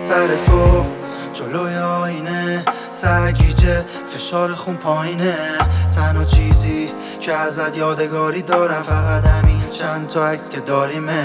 سر صبح جلوی آینه سرگیجه فشار خون پایینه. تنها چیزی که ازت یادگاری دارم فقط همین چند تا عکس که داریمه.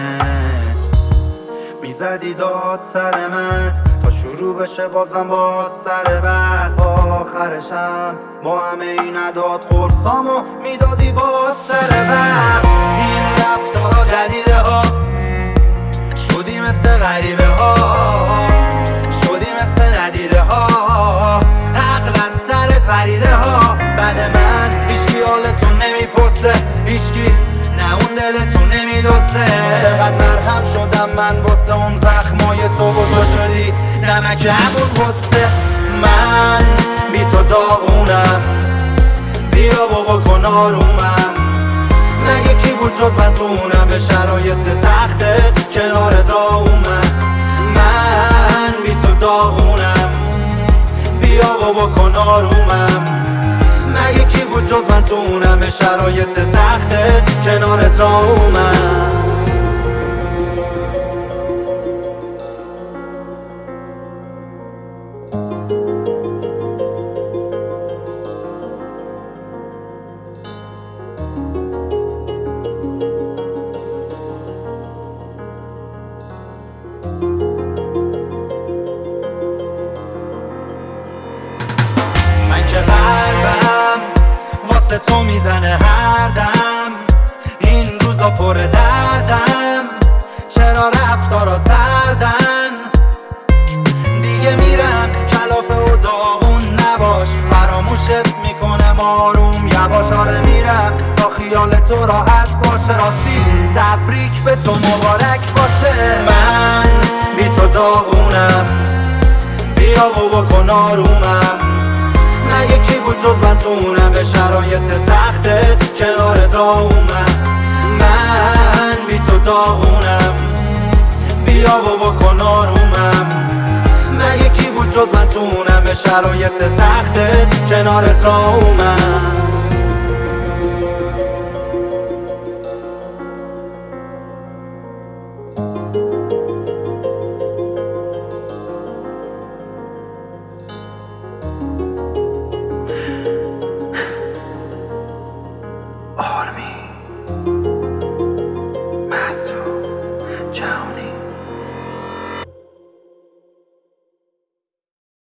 میزدی داد سر من تا شروع بشه بازم باز سر بس. آخرشم با همه این عداد قرصامو میدادی باز سر بس. این رفتارا جدیده ها شدی مثل غریبه ها، شدی مثل ندیده ها، عقل از سرت پریده ها. بعد من هیچکی حالتو نمیپرسه، هیچکی نه اون دلتو نمیدوسه. چقدر مرهم شدم من واسه اون زخمای تو و تو شدی نمک همون غصه. من بی تو داغونم، بیا بابا کن آرومم. مگه کی بود جز من تو اونم به شرایط سختت کنارت را اومد. من بی تو داغونم، بیا بابا کن آرومم. مگه کی بود جز من تو اونم به شرایط سختت کنارت را اومد. من که قلبم واسه تو میزنه هر دم، این روزا پر دردم. چرا رفتارات سردن؟ دیگه میرم کلافه و داغون نباش، فراموشت میکنم آروم یواش. آره میرم تا خیال تو راحت باشه، راستی تبریک به تو مبارک باشه. من بی تو داغونم، بیا بابا کن آرومم. مگه کی بود جز من تو اونم به شرایط سختت کنارت را اومد. من بی تو داغونم، بیا بابا کن آرومم. مگه کی بود جز من تو اونم به شرایط سختت کنارت را اومد.